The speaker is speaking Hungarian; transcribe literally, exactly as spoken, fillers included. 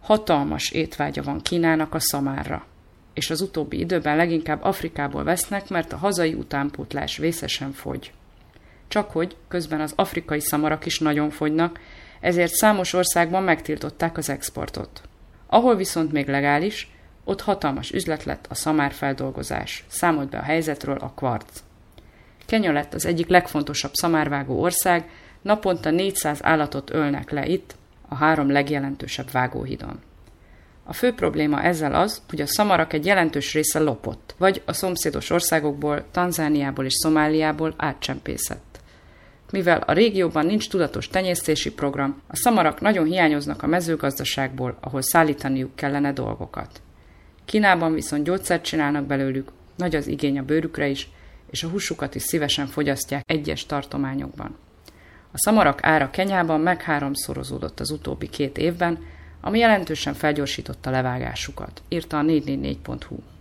Hatalmas étvágya van Kínának a szamárra, és az utóbbi időben leginkább Afrikából vesznek, mert a hazai utánpótlás vészesen fogy. Csakhogy közben az afrikai szamarak is nagyon fogynak, ezért számos országban megtiltották az exportot. Ahol viszont még legális, ott hatalmas üzlet lett a szamárfeldolgozás, számolt be a helyzetről a Quartz. Kenya lett az egyik legfontosabb szamárvágó ország, naponta négyszáz állatot ölnek le itt, a három legjelentősebb vágóhidon. A fő probléma ezzel az, hogy a szamarak egy jelentős része lopott, vagy a szomszédos országokból, Tanzániából és Szomáliából átcsempészett. Mivel a régióban nincs tudatos tenyésztési program, a szamarak nagyon hiányoznak a mezőgazdaságból, ahol szállítaniuk kellene dolgokat. Kínában viszont gyógyszert csinálnak belőlük, nagy az igény a bőrükre is, és a húsukat is szívesen fogyasztják egyes tartományokban. A szamarak ára Kenyában megháromszorozódott az utóbbi két évben, ami jelentősen felgyorsította levágásukat, írta a négy négy négy pont hu.